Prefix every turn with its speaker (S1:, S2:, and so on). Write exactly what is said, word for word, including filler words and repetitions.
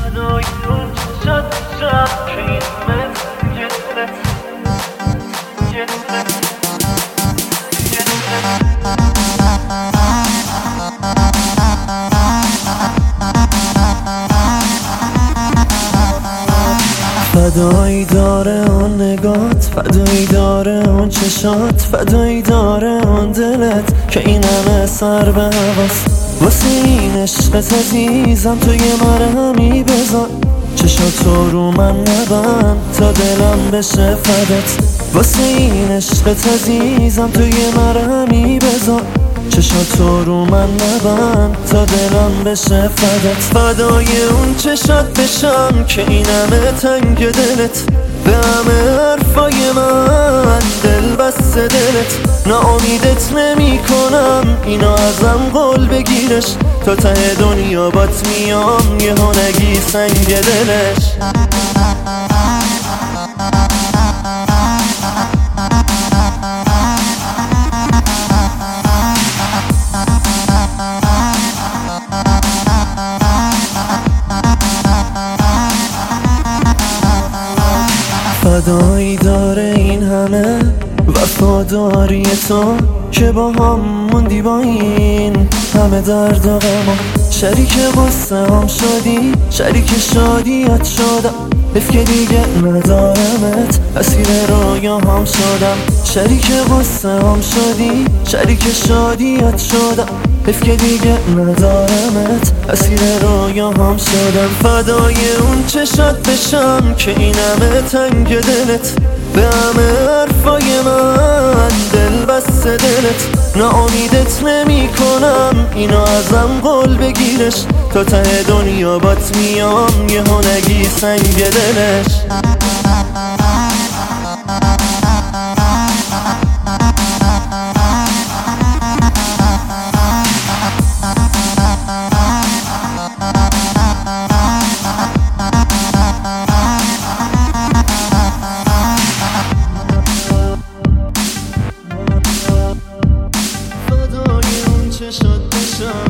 S1: فدای اون چشات شب که این من جنت جنت
S2: فدایی داره اون نگات، فدایی داره اون چشات، فدایی داره اون دلت که این همه سر به هواست. واسه این عشقت عزیزم تو یه مرهمی بذار، چشاتو رو من نبند تا دلم بشه فدات. واسه این عشقت عزیزم تو یه مرهمی بذار، چشاتو رو من نبند تا دلم بشه فدات. فدای اون چشات بشم که این همه تنگ دلت، به همه حرفای من دل بسته دلت. ناامیدت نمی کنم اینو ازم قول بگیرش، تا ته دنیا بات میام یه هنگی سنگ دلش. فدایی داره این همه وفاداری تو که با هم موندی با این همه درد و غما. شریک غصه هم شدی، شریک شادیت شدم، حیف که دیگه ندارمت، اسیر رویا هم شدم. شریک غصه هم شدی، شریک شادیت شدم، حیف که دیگه ندارمت، اسیر رویا هم شدم. فدای اون چشات بشم که این همه تنگ دلت، به همه حرفای من دل بسته دلت. ناامیدت نمی کنم اینو ازم قول بگیرش، تا ته دنیا بات میام یه هنگی سنگ دلش. فدای اون چشات بشم